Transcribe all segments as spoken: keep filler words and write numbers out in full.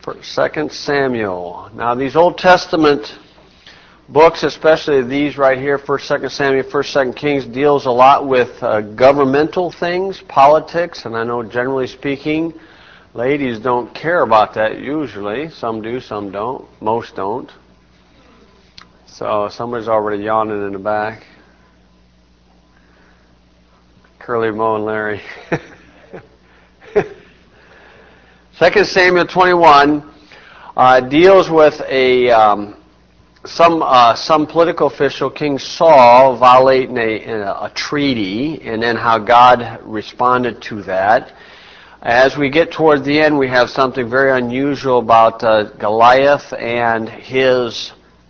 Second Samuel. Now these Old Testament books, especially these right here, First, Second Samuel, First, Second Kings, deals a lot with uh, governmental things, politics, and I know generally speaking, ladies don't care about that usually. Some do, some don't. Most don't. So somebody's already yawning in the back. Curly Moe and Larry. Second Samuel twenty-one uh, deals with a um, some uh, some political official, King Saul, violating a, a treaty, and then how God responded to that. As we get toward the end, we have something very unusual about uh, Goliath and his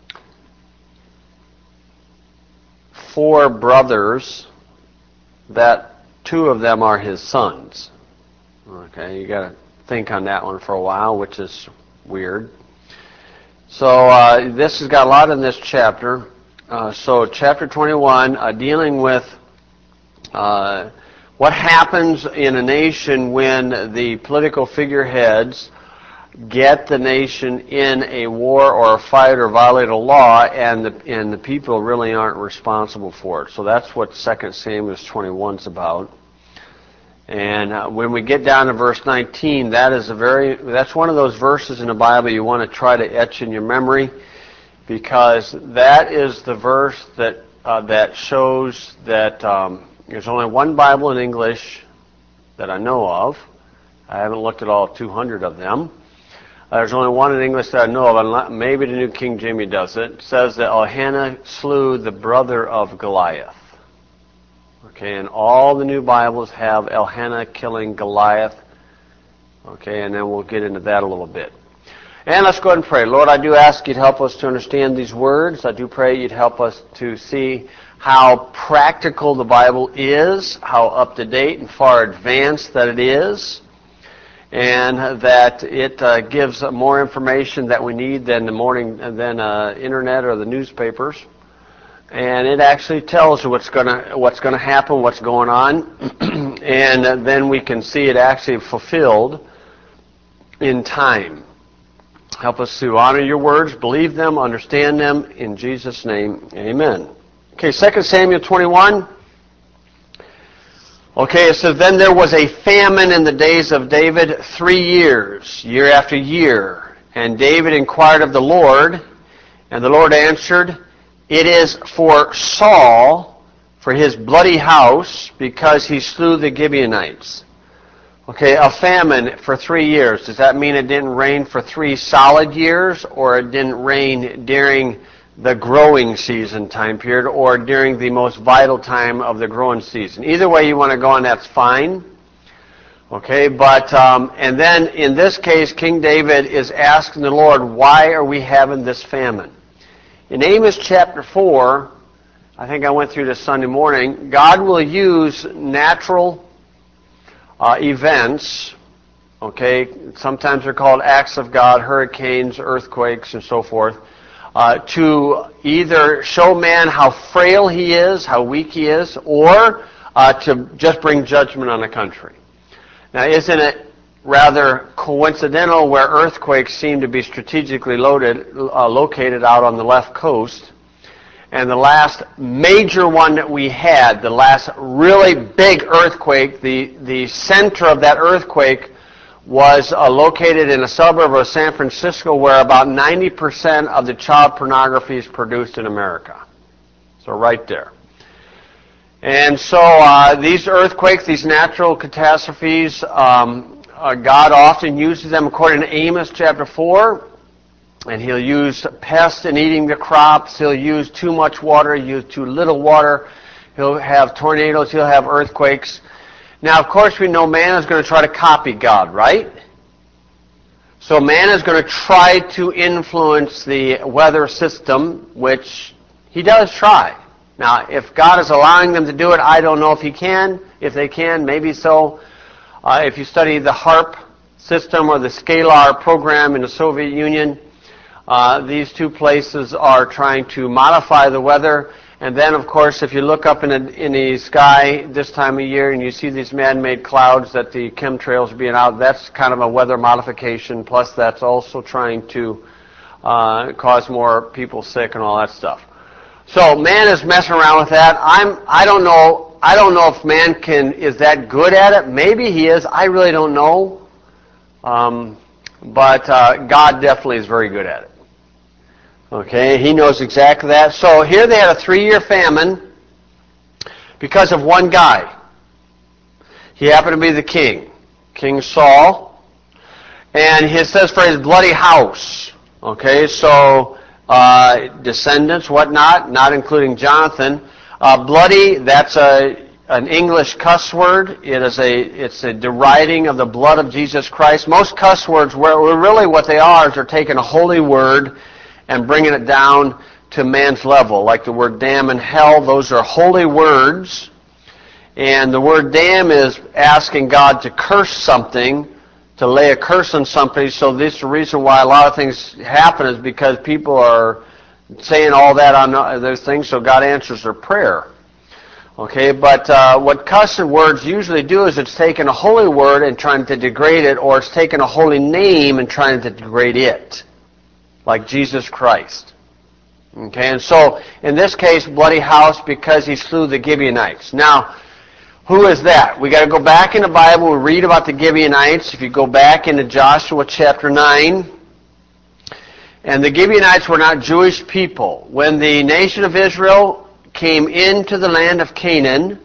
four brothers, that two of them are his sons. Okay, you got to think on that one for a while, which is weird. So uh, this has got a lot in this chapter. Uh, so chapter twenty-one, uh, dealing with uh, what happens in a nation when the political figureheads get the nation in a war or a fight or violate a law, and the, and the people really aren't responsible for it. So that's what Second Samuel twenty-one is about. And uh, when we get down to verse nineteen, that is a very that's one of those verses in the Bible you want to try to etch in your memory, because that is the verse that uh, that shows that um, there's only one Bible in English that I know of. I haven't looked at all two hundred of them. Uh, there's only one in English that I know of, and maybe the New King James does it. It says that Elkanah slew the brother of Goliath. Okay, and all the new Bibles have Elkanah killing Goliath. Okay, and then we'll get into that a little bit. And let's go ahead and pray. Lord, I do ask you'd help us to understand these words. I do pray you'd help us to see how practical the Bible is, how up-to-date and far advanced that it is, and that it uh, gives more information that we need than the morning, than uh, internet or the newspapers. And it actually tells you what's going to what's going to happen, what's going on, and then we can see it actually fulfilled in time. Help us to honor your words, believe them, understand them. In Jesus' name, amen. Okay, Second Samuel twenty-one. Okay, it says, then there was a famine in the days of David three years, year after year. And David inquired of the Lord, and the Lord answered, it is for Saul, for his bloody house, because he slew the Gibeonites. Okay, a famine for three years. Does that mean it didn't rain for three solid years, or it didn't rain during the growing season time period, or during the most vital time of the growing season? Either way you want to go on, that's fine. Okay, but, um, and then in this case, King David is asking the Lord, why are we having this famine? In Amos chapter four, I think I went through this Sunday morning, God will use natural uh, events, okay, sometimes they're called acts of God, hurricanes, earthquakes, and so forth, uh, to either show man how frail he is, how weak he is, or uh, to just bring judgment on a country. Now, isn't it rather coincidental where earthquakes seem to be strategically loaded, uh, located out on the left coast? And the last major one that we had, the last really big earthquake, the, the center of that earthquake was uh, located in a suburb of San Francisco, where about ninety percent of the child pornography is produced in America. So right there. And so uh, these earthquakes, these natural catastrophes, um, uh, God often uses them according to Amos chapter four. And he'll use pests in eating the crops. He'll use too much water, use too little water. He'll have tornadoes. He'll have earthquakes. Now, of course, we know man is going to try to copy God, right? So man is going to try to influence the weather system, which he does try. Now, if God is allowing them to do it, I don't know if he can. If they can, maybe so. Uh, if you study the HAARP system or the Scalar program in the Soviet Union, Uh, these two places are trying to modify the weather, And then, of course, if you look up in the, in the sky this time of year and you see these man-made clouds that the chemtrails are being out, that's kind of a weather modification, plus that's also trying to uh, cause more people sick and all that stuff. So man is messing around with that. I'm, I don't know, I don't know if man can, is that good at it. Maybe he is. I really don't know. Um, but uh, God definitely is very good at it. Okay, he knows exactly that. So here they had a three-year famine because of one guy. He happened to be the king, King Saul. And he says for his bloody house. Okay, so uh, descendants, whatnot, not including Jonathan. Uh, bloody, that's a an English cuss word. It is a it's a deriding of the blood of Jesus Christ. Most cuss words, were really what they are, is they're taking a holy word and bringing it down to man's level. Like the word damn and hell, those are holy words. And the word damn is asking God to curse something, to lay a curse on somebody. So this is the reason why a lot of things happen, is because people are saying all that on those things, so God answers their prayer. Okay, but uh, what cussing words usually do is it's taking a holy word and trying to degrade it, or it's taking a holy name and trying to degrade it, like Jesus Christ. Okay, and so in this case, bloody house, because he slew the Gibeonites. Now, who is that? We got to go back in the Bible and read about the Gibeonites. If you go back into Joshua chapter nine, and the Gibeonites were not Jewish people. When the nation of Israel came into the land of Canaan,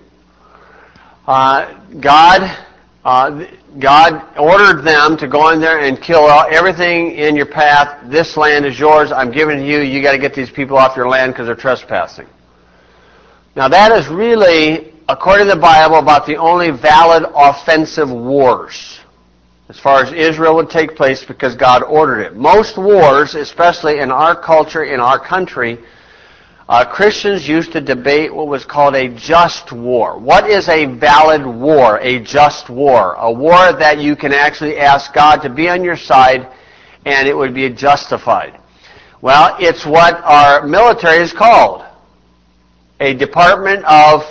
uh, God uh, God ordered them to go in there and kill everything in your path. This land is yours. I'm giving it to you. You got to get these people off your land because they're trespassing. Now that is really, according to the Bible, about the only valid offensive wars as far as Israel would take place, because God ordered it. Most wars, especially in our culture, in our country, uh, Christians used to debate what was called a just war. What is a valid war, a just war? A war that you can actually ask God to be on your side and it would be justified. Well, it's what our military is called, a Department of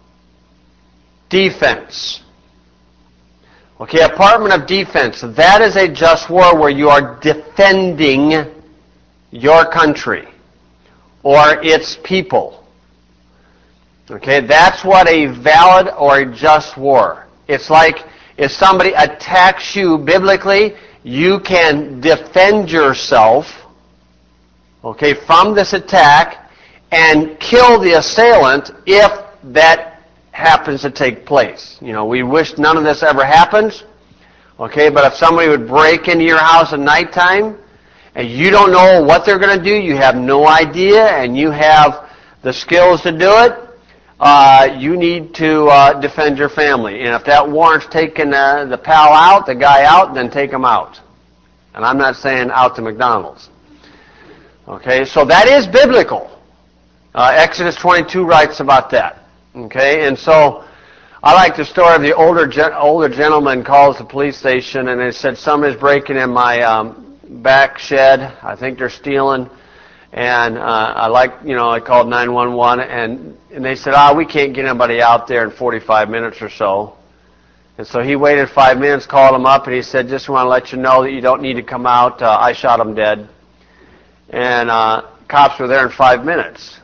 Defense. Okay, a Department of Defense, that is a just war where you are defending your country or its people. Okay, that's what a valid or a just war. It's like if somebody attacks you biblically, you can defend yourself, okay, from this attack and kill the assailant if that happens to take place. You know, we wish none of this ever happens, okay, but if somebody would break into your house at nighttime and you don't know what they're going to do, you have no idea, and you have the skills to do it, uh, you need to uh, defend your family. And if that warrants taking uh, the pal out, the guy out, then take him out. And I'm not saying out to McDonald's. Okay, so that is biblical. Uh, Exodus twenty-two writes about that. Okay, and so I like the story of the older gen- older gentleman calls the police station and they said somebody's breaking in my um, back shed. I think they're stealing. And uh, I like, you know, I called nine one one and, and they said, ah, oh, we can't get anybody out there in forty-five minutes or so. And so he waited five minutes, called him up, and he said, just want to let you know that you don't need to come out. Uh, I shot him dead. And uh, cops were there in five minutes.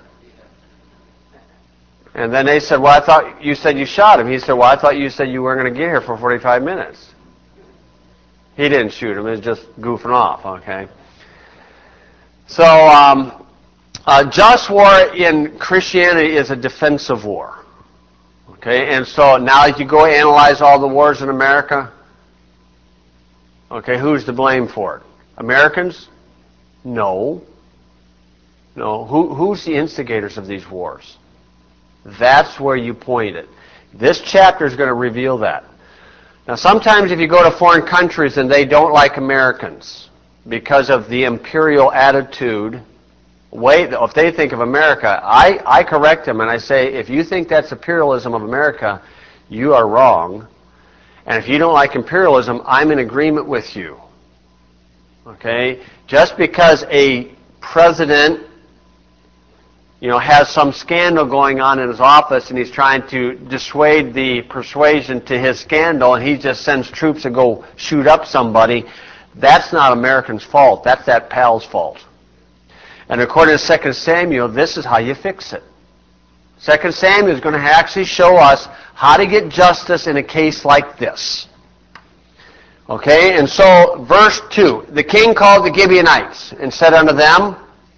And then they said, well, I thought you said you shot him. He said, well, I thought you said you weren't going to get here for forty-five minutes. He didn't shoot him. He was just goofing off, okay? So, um, uh, just war in Christianity is a defensive war. Okay, and so now if you go analyze all the wars in America, okay, who's to blame for it? Americans? No. No. Who, who's the instigators of these wars? That's where you point it. This chapter is going to reveal that. Now, sometimes if you go to foreign countries and they don't like Americans because of the imperial attitude, way, if they think of America, I, I correct them and I say, if you think that's imperialism of America, you are wrong. And if you don't like imperialism, I'm in agreement with you. Okay? Just because a president you know, has some scandal going on in his office, and he's trying to dissuade the persuasion to his scandal, and he just sends troops to go shoot up somebody, that's not American's fault. That's that pal's fault. And according to Second Samuel, this is how you fix it. Second Samuel is going to actually show us how to get justice in a case like this. Okay, and so verse two, the king called the Gibeonites and said unto them,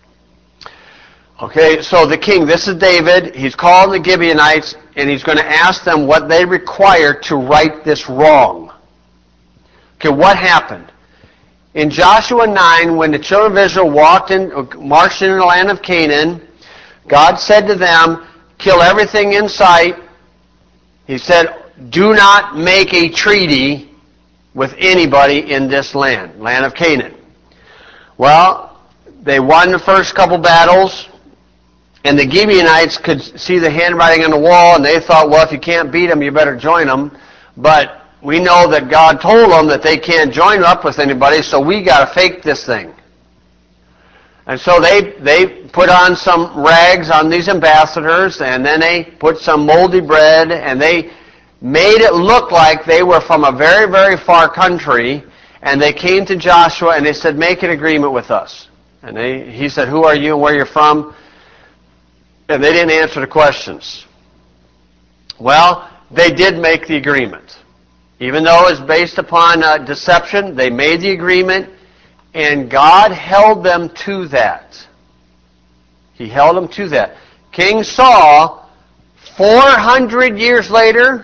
okay, so the king, this is David, he's called the Gibeonites, and he's going to ask them what they require to right this wrong. Okay, what happened? In Joshua nine, when the children of Israel walked in, marched into the land of Canaan, God said to them, kill everything in sight. He said, do not make a treaty with anybody in this land, land of Canaan. Well, they won the first couple battles, and the Gibeonites could see the handwriting on the wall, and they thought, well, if you can't beat them, you better join them. But we know that God told them that they can't join up with anybody, so we got to fake this thing. And so they, they put on some rags on these ambassadors, and then they put some moldy bread, and they made it look like they were from a very, very far country, and they came to Joshua and they said, make an agreement with us. And they, he said, who are you and where you're from? And they didn't answer the questions. Well, they did make the agreement. Even though it was based upon uh, deception, they made the agreement, and God held them to that. He held them to that. King Saul, four hundred years later,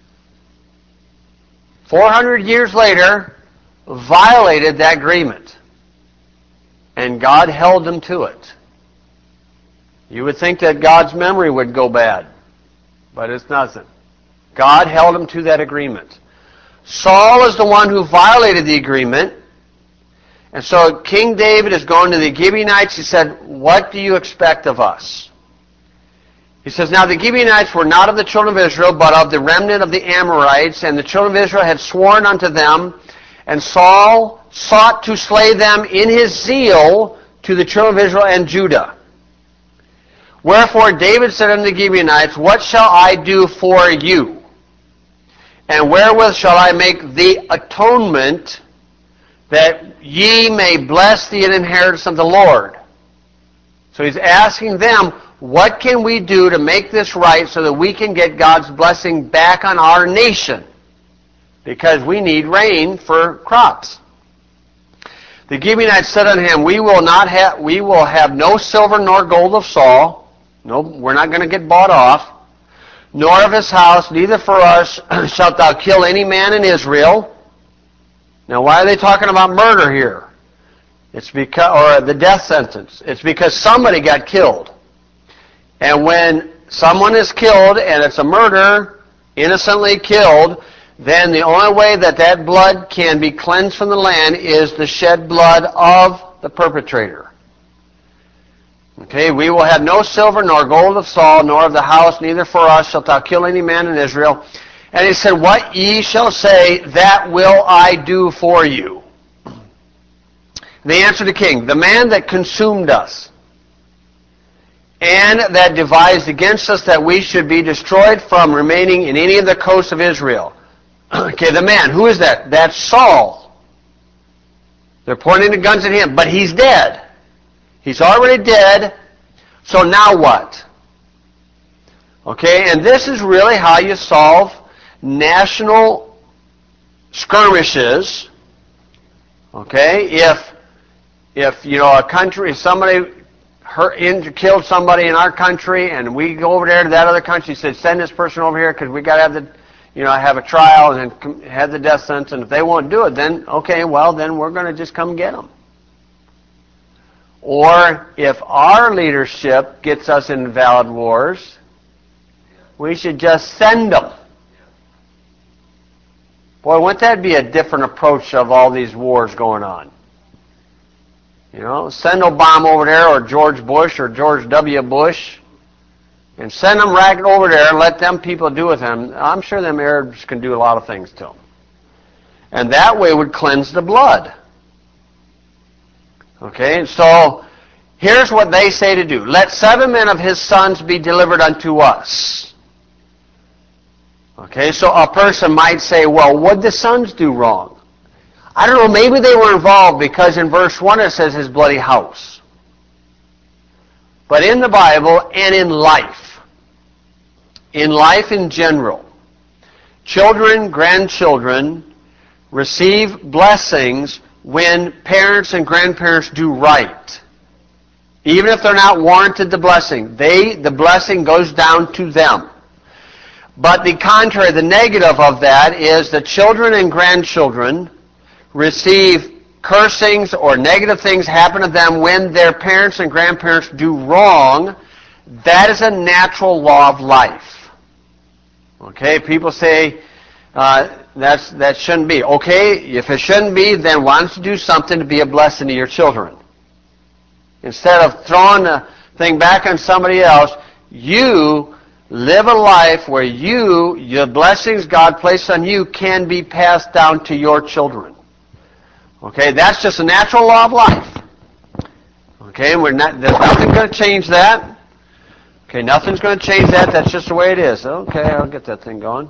four hundred years later, violated that agreement. And God held them to it. You would think that God's memory would go bad, but it's nothing. God held him to that agreement. Saul is the one who violated the agreement. And so King David is going to the Gibeonites. He said, what do you expect of us? He says, now the Gibeonites were not of the children of Israel, but of the remnant of the Amorites, and the children of Israel had sworn unto them, and Saul sought to slay them in his zeal to the children of Israel and Judah. Wherefore David said unto the Gibeonites, what shall I do for you? And wherewith shall I make the atonement, that ye may bless the inheritance of the Lord? So he's asking them, what can we do to make this right so that we can get God's blessing back on our nation? Because we need rain for crops. The Gibeonites said unto him, we will not have we will have no silver nor gold of Saul. No, we're not going to get bought off. Nor of his house, neither for us shalt thou kill any man in Israel. Now why are they talking about murder here? It's because, or the death sentence. It's because somebody got killed. And when someone is killed, and it's a murder, innocently killed, then the only way that that blood can be cleansed from the land is the shed blood of the perpetrator. Okay, we will have no silver nor gold of Saul, nor of the house, neither for us shalt thou kill any man in Israel. And he said, what ye shall say, that will I do for you. They answered the king, the man that consumed us, and that devised against us that we should be destroyed from remaining in any of the coasts of Israel. Okay, the man, who is that? That's Saul. They're pointing the guns at him, but he's dead. He's already dead, so now what? Okay, and this is really how you solve national skirmishes. Okay, if, if you know, a country, somebody hurt, injured, killed somebody in our country, and we go over there to that other country, said, send this person over here because we got to have the, you know, have a trial and then have the death sentence, and if they won't do it, then, okay, well, then we're going to just come get them. Or if our leadership gets us in valid wars, we should just send them. Boy, wouldn't that be a different approach of all these wars going on? You know, send Obama over there, or George Bush, or George W. Bush, and send them right over there and let them people do with them. I'm sure them Arabs can do a lot of things to them. And that way would cleanse the blood. Okay, so Here's what they say to do. Let seven men of his sons be delivered unto us. Okay, so a person might say, well, what did the sons do wrong? I don't know, maybe they were involved because in verse one it says his bloody house. But in the Bible and in life, in life in general, children, grandchildren receive blessings when parents and grandparents do right. Even if they're not warranted the blessing, they the blessing goes down to them. But the contrary, the negative of that is that children and grandchildren receive cursings or negative things happen to them when their parents and grandparents do wrong. That is a natural law of life. Okay, people say uh, that's that shouldn't be. Okay, if it shouldn't be, then why don't you do something to be a blessing to your children? Instead of throwing the thing back on somebody else, you live a life where you, your blessings God placed on you can be passed down to your children. Okay, that's just a natural law of life. Okay, we're not, there's nothing going to change that. Okay, nothing's going to change that. That's just the way it is. Okay, I'll get that thing going.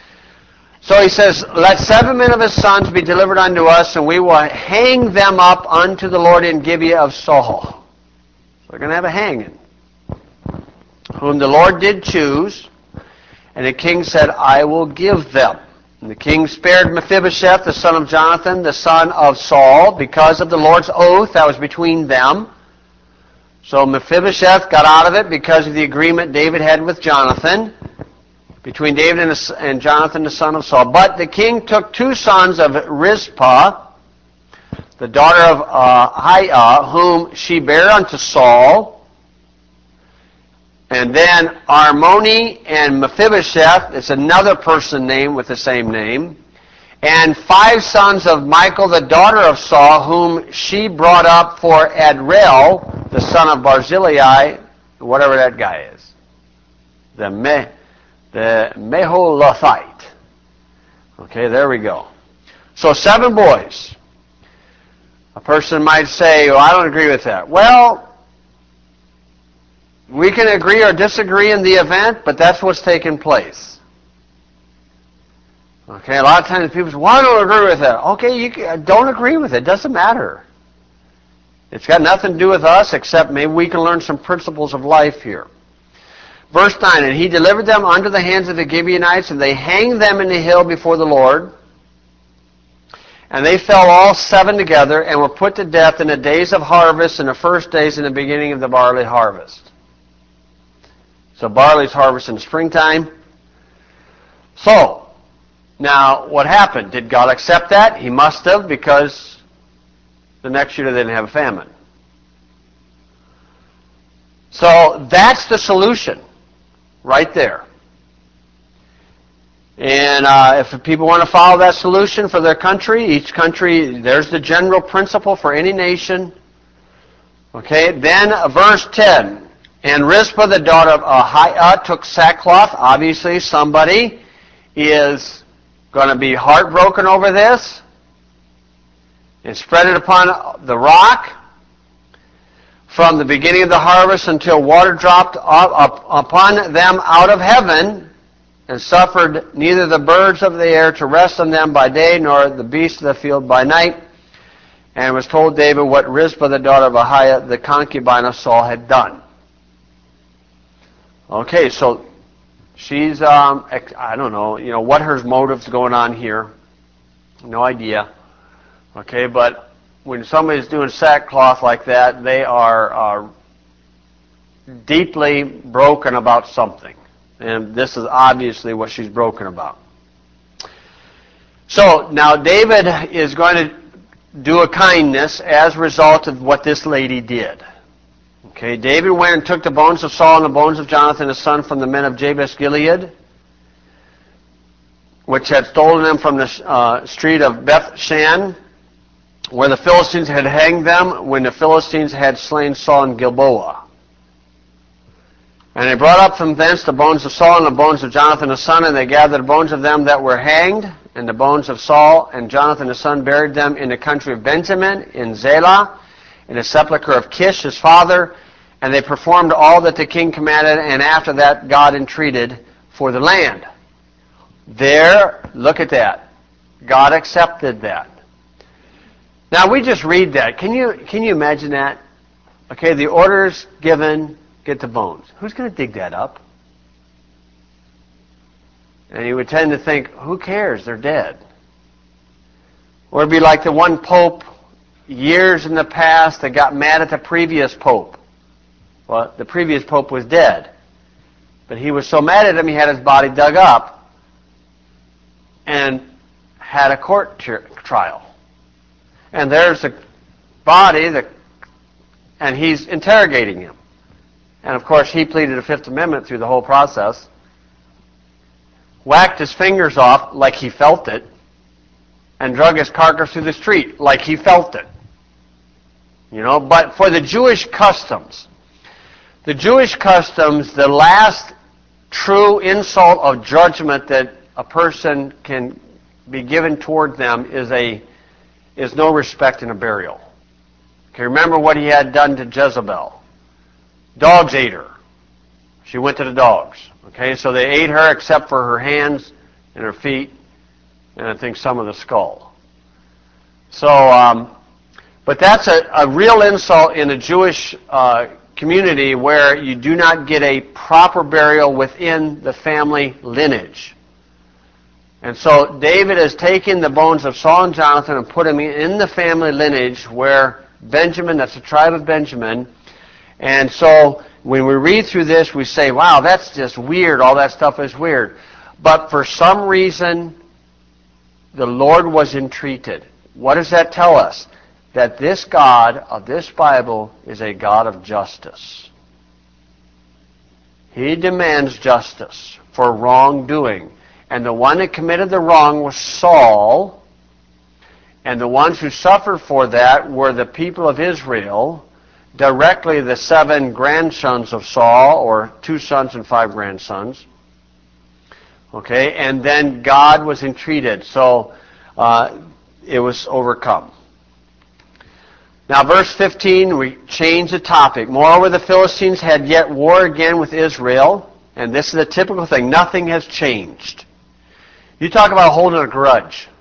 So he says, let seven men of his sons be delivered unto us, and we will hang them up unto the Lord in Gibeah of Saul. So they're going to have a hanging. Whom the Lord did choose, and the king said, I will give them. And the king spared Mephibosheth, the son of Jonathan, the son of Saul, because of the Lord's oath that was between them. So Mephibosheth got out of it because of the agreement David had with Jonathan, between David and, and Jonathan, the son of Saul. But the king took two sons of Rizpah, the daughter of uh, Aiah, whom she bare unto Saul, and then Armoni and Mephibosheth, it's another person named with the same name, and five sons of Michal, the daughter of Saul, whom she brought up for Adriel, the son of Barzillai, whatever that guy is, the Me, the Meholathite. Okay, there we go. So seven boys. A person might say, well, I don't agree with that. Well, we can agree or disagree in the event, but that's what's taking place. Okay, a lot of times people say, well, I don't agree with that. Okay, you can, don't agree with it. It doesn't matter. It's got nothing to do with us, except maybe we can learn some principles of life here. Verse nine, and he delivered them unto the hands of the Gibeonites, and they hanged them in the hill before the Lord. And they fell all seven together, and were put to death in the days of harvest, in the first days in the beginning of the barley harvest. So barley's harvest in the springtime. So, now what happened? Did God accept that? He must have, because the next year they didn't have a famine. So that's the solution right there. And uh, if people want to follow that solution for their country, each country, there's the general principle for any nation. Okay, then uh, verse ten. And Rizpah, the daughter of Aiah, took sackcloth. Obviously, somebody is going to be heartbroken over this, and spread it upon the rock from the beginning of the harvest until water dropped up, up upon them out of heaven, and suffered neither the birds of the air to rest on them by day, nor the beasts of the field by night. And was told David what Rizpah, the daughter of Aiah, the concubine of Saul, had done. Okay, so she's, um, I don't know, you know, what her motive's going on here. No idea. Okay, but when somebody's doing sackcloth like that, they are uh, deeply broken about something. And this is obviously what she's broken about. So, now David is going to do a kindness as a result of what this lady did. Okay, David went and took the bones of Saul and the bones of Jonathan his son from the men of Jabesh Gilead, which had stolen them from the uh, street of Beth-shan, where the Philistines had hanged them when the Philistines had slain Saul in Gilboa. And they brought up from thence the bones of Saul and the bones of Jonathan his son, and they gathered the bones of them that were hanged, and the bones of Saul and Jonathan his son, buried them in the country of Benjamin, in Zelah, in the sepulchre of Kish, his father, and they performed all that the king commanded, and after that God entreated for the land. There, look at that. God accepted that. Now we just read that. Can you can you imagine that? Okay, the orders given, get the bones. Who's going to dig that up? And you would tend to think, who cares? They're dead. Or it'd be like the one pope years in the past that got mad at the previous pope. Well, the previous pope was dead. But he was so mad at him, he had his body dug up and had a court trial. And there's the body, the, and he's interrogating him. And of course, he pleaded the Fifth Amendment through the whole process. Whacked his fingers off like he felt it, and drug his carcass through the street like he felt it. You know, but for the Jewish customs, the Jewish customs, the last true insult of judgment that a person can be given toward them is a is no respect and a burial. Okay, remember what he had done to Jezebel. Dogs ate her. She went to the dogs. Okay, so they ate her except for her hands and her feet, and I think some of the skull. So, um, but that's a, a real insult in a Jewish uh, community where you do not get a proper burial within the family lineage. And so David has taken the bones of Saul and Jonathan and put them in the family lineage where Benjamin, that's the tribe of Benjamin. And so when we read through this, we say, wow, that's just weird. All that stuff is weird. But for some reason, the Lord was entreated. What does that tell us? That this God of this Bible is a God of justice. He demands justice for wrongdoing. And the one that committed the wrong was Saul. And the ones who suffered for that were the people of Israel, directly the seven grandsons of Saul, or two sons and five grandsons. Okay, and then God was entreated. So uh, it was overcome. Now, verse fifteen, we change the topic. Moreover, the Philistines had yet war again with Israel. And this is a typical thing. Nothing has changed. You talk about holding a grudge.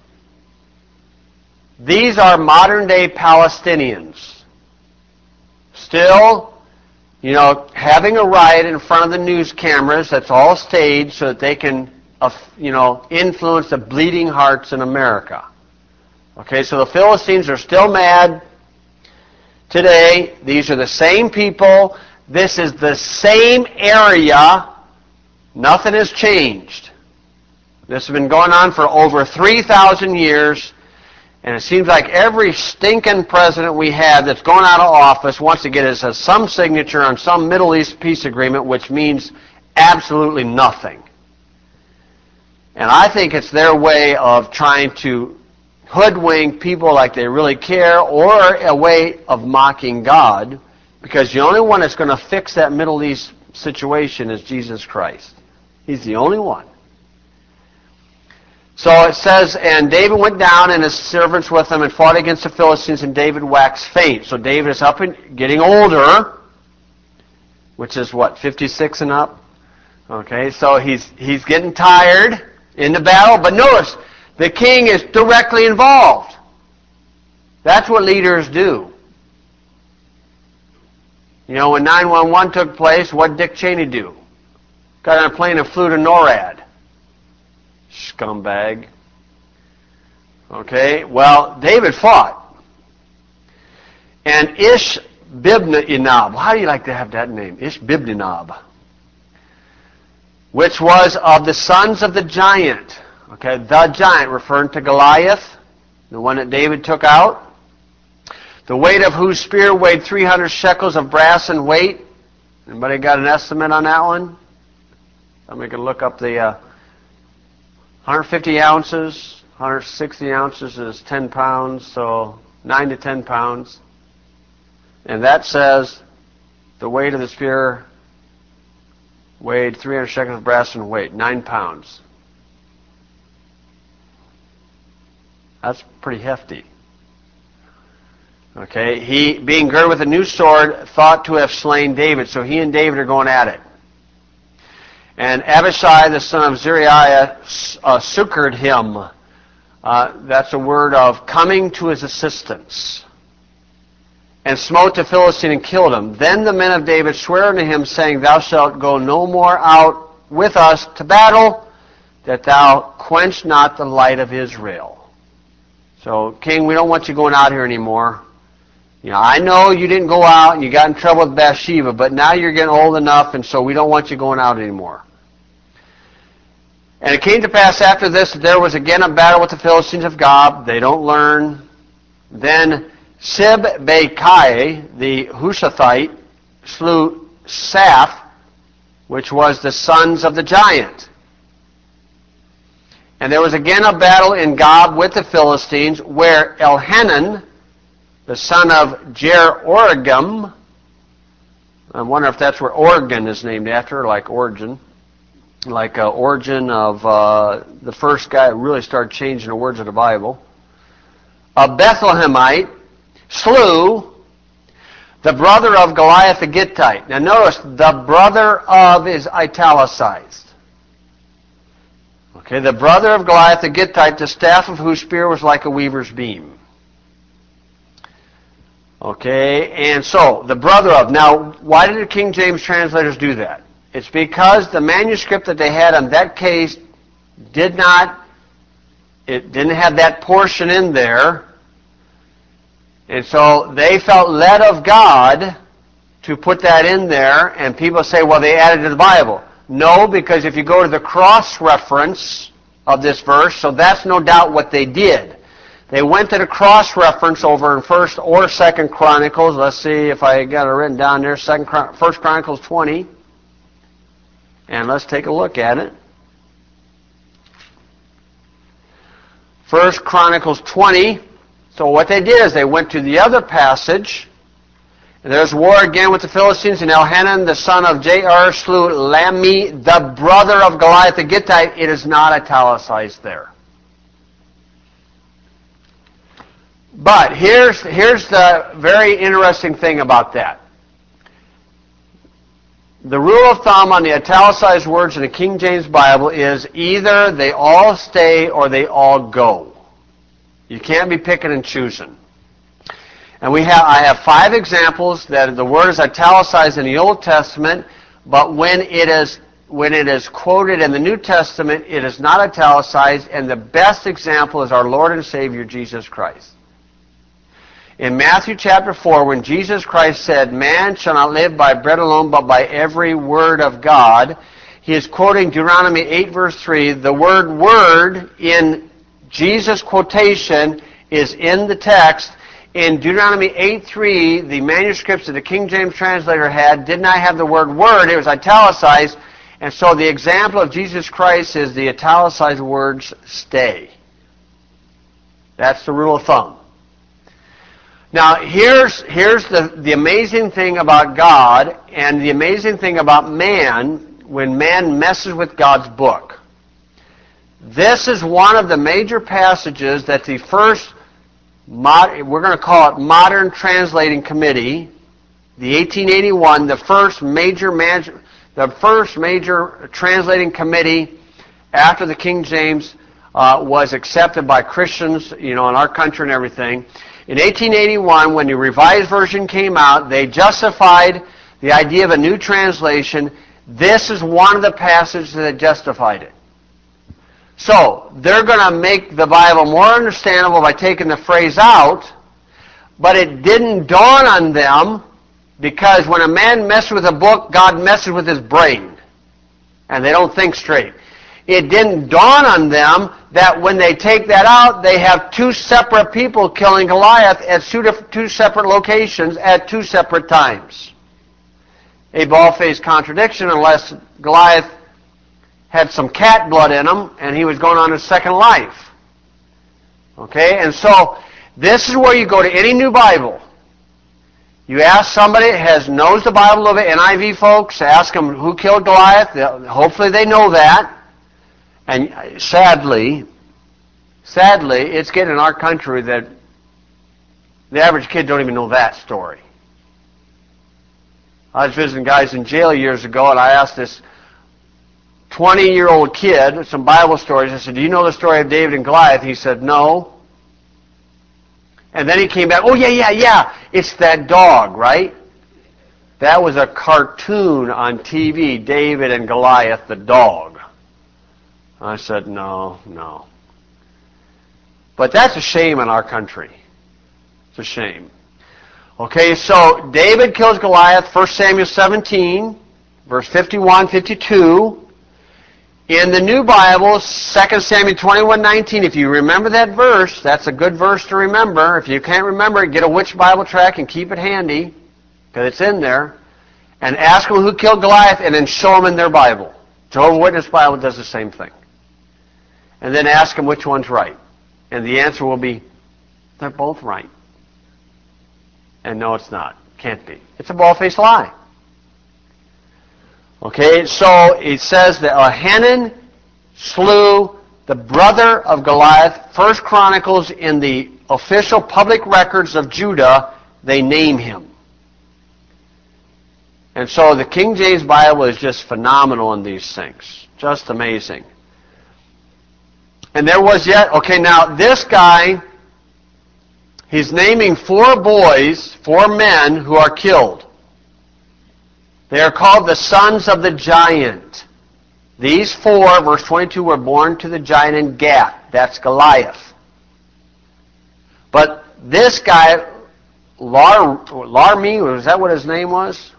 These are modern-day Palestinians. Still, you know, having a riot in front of the news cameras that's all staged so that they can, uh, you know, influence the bleeding hearts in America. Okay, so the Philistines are still mad today. These are the same people. This is the same area. Nothing has changed. This has been going on for over three thousand years, and it seems like every stinking president we have that's going out of office wants to get us some signature on some Middle East peace agreement, which means absolutely nothing. And I think it's their way of trying to hoodwink people like they really care, or a way of mocking God, because the only one that's going to fix that Middle East situation is Jesus Christ. He's the only one. So it says, and David went down and his servants with him and fought against the Philistines, and David waxed faint. So David is up and getting older, which is what, fifty-six and up? Okay, so he's he's getting tired in the battle. But notice, the king is directly involved. That's what leaders do. You know, when nine one one took place, what did Dick Cheney do? Got on a plane and flew to NORAD. Scumbag. Okay, well, David fought. And Ishbibnenob, how do you like to have that name? Ishbibnenob. Which was of the sons of the giant. Okay, the giant, referring to Goliath, the one that David took out. The weight of whose spear weighed three hundred shekels of brass in weight. Anybody got an estimate on that one? Somebody can look up the... Uh, one hundred fifty ounces, one hundred sixty ounces is ten pounds, so nine to ten pounds. And that says the weight of the spear weighed three hundred shekels of brass in weight, nine pounds. That's pretty hefty. Okay, he, being girded with a new sword, thought to have slain David. So he and David are going at it. And Abishai, the son of Zeruiah, uh, succored him. Uh, that's a word of coming to his assistance. And smote the Philistine and killed him. Then the men of David sware unto him, saying, Thou shalt go no more out with us to battle, that thou quench not the light of Israel. So, King, we don't want you going out here anymore. You know, I know you didn't go out and you got in trouble with Bathsheba, but now you're getting old enough, and so we don't want you going out anymore. And it came to pass after this that there was again a battle with the Philistines of Gob. They don't learn. Then Sibbekai, the Hushathite, slew Saph, which was the sons of the giant. And there was again a battle in Gob with the Philistines, where Elhanan, the son of Jer-Oregim, I wonder if that's where Oregon is named after, like Origin, like uh, origin of uh, the first guy who really started changing the words of the Bible, a Bethlehemite, slew the brother of Goliath the Gittite. Now notice, the brother of is italicized. Okay, the brother of Goliath the Gittite, the staff of whose spear was like a weaver's beam. Okay, and so, the brother of. Now, why did the King James translators do that? It's because the manuscript that they had on that case did not, it didn't have that portion in there. And so they felt led of God to put that in there, and people say, well, they added to the Bible. No, because if you go to the cross-reference of this verse, so that's no doubt what they did. They went to the cross-reference over in First or Second Chronicles. Let's see if I got it written down there. Second, First Chronicles twenty. And let's take a look at it. First Chronicles twenty. So what they did is they went to the other passage. And there's war again with the Philistines. And Elhanan, the son of Jair, slew Lammi, the brother of Goliath the Gittite. It is not italicized there. But here's, here's the very interesting thing about that. The rule of thumb on the italicized words in the King James Bible is either they all stay or they all go. You can't be picking and choosing. And we have, I have five examples that the word is italicized in the Old Testament, but when it is when it is quoted in the New Testament, it is not italicized, and the best example is our Lord and Savior, Jesus Christ. In Matthew chapter four, when Jesus Christ said, man shall not live by bread alone, but by every word of God, he is quoting Deuteronomy eight, verse three. The word word in Jesus' quotation is in the text. In Deuteronomy eight three, the manuscripts that the King James translator had did not have the word word. It was italicized. And so the example of Jesus Christ is the italicized words stay. That's the rule of thumb. Now, here's, here's the, the amazing thing about God and the amazing thing about man when man messes with God's book. This is one of the major passages that the first, mod, we're going to call it Modern Translating Committee, the eighteen eighty-one, the first major, the first major translating committee after the King James uh, was accepted by Christians, you know, in our country and everything. In eighteen eighty-one, when the Revised Version came out, they justified the idea of a new translation. This is one of the passages that justified it. So, they're going to make the Bible more understandable by taking the phrase out, but it didn't dawn on them, because when a man messes with a book, God messes with his brain, and they don't think straight. It didn't dawn on them that when they take that out, they have two separate people killing Goliath at two separate locations at two separate times. A bald-faced contradiction unless Goliath had some cat blood in him and he was going on his second life. Okay, and so this is where you go to any new Bible. You ask somebody that has knows the Bible a little bit, N I V folks, ask them who killed Goliath. Hopefully they know that. And sadly, sadly, it's getting in our country that The average kid don't even know that story. I was visiting guys in jail years ago, and I asked this twenty-year-old kid some Bible stories. I said, do you know the story of David and Goliath? He said, no. And then he came back, oh, yeah, yeah, yeah, it's that dog, right? That was a cartoon on T V, David and Goliath, the dog. I said, no, no. But that's a shame in our country. It's a shame. Okay, so David kills Goliath, First Samuel seventeen, verse fifty-one, fifty-two. In the New Bible, Second Samuel twenty-one, nineteen, if you remember that verse, that's a good verse to remember. If you can't remember it, get a Which Bible track and keep it handy, because it's in there. And ask them who killed Goliath, and then show them in their Bible. Jehovah's Witness Bible does the same thing. And then ask them which one's right. And the answer will be, they're both right. And no, it's not. Can't be. It's a bald-faced lie. Okay, so it says that Elhanan slew the brother of Goliath. First Chronicles, in the official public records of Judah, they name him. And so the King James Bible is just phenomenal in these things. Just amazing. And there was yet, okay, now this guy, he's naming four boys, four men who are killed. They are called the sons of the giant. These four, verse twenty-two, were born to the giant in Gath. That's Goliath. But this guy, Lar, Larmi, was that what his name was?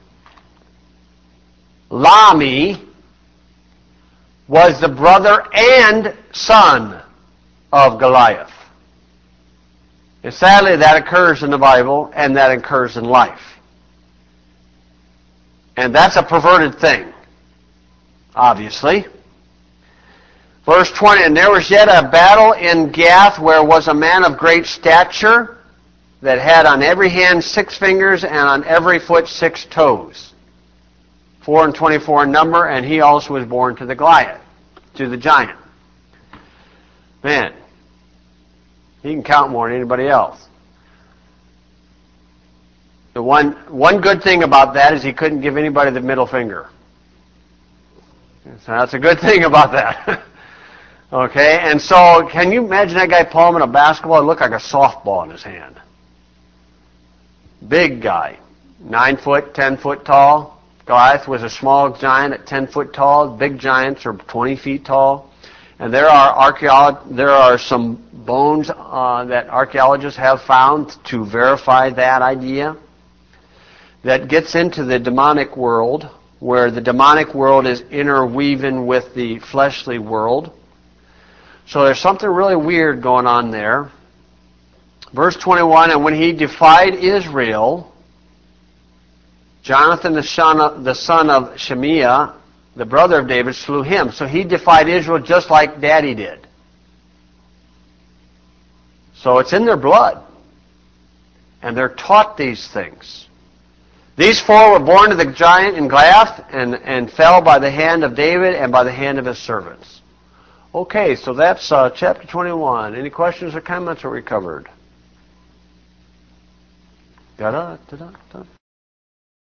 Lami, was the brother and son of Goliath. And sadly, that occurs in the Bible, and that occurs in life. And that's a perverted thing, obviously. Verse twenty, and there was yet a battle in Gath, where was a man of great stature, that had on every hand six fingers, and on every foot six toes. Four and twenty-four in number, and he also was born to the Goliath, to the giant. Man, he can count more than anybody else. The one, one good thing about that is he couldn't give anybody the middle finger. So that's a good thing about that. Okay, and so can you imagine that guy palming a basketball? It looked like a softball in his hand. Big guy, nine foot, ten foot tall. Goliath was a small giant at ten foot tall. Big giants are twenty feet tall. And there are archaeolog- there are some bones uh, that archaeologists have found to verify that idea. That gets into the demonic world, where the demonic world is interweaving with the fleshly world. So there's something really weird going on there. Verse twenty-one, and when he defied Israel, Jonathan, the son of, the son of Shemiah, the brother of David, slew him. So he defied Israel just like Daddy did. So it's in their blood. And they're taught these things. These four were born to the giant in Gath, and, and fell by the hand of David and by the hand of his servants. Okay, so that's uh, chapter twenty-one. Any questions or comments are we covered? Da-da, da-da, da.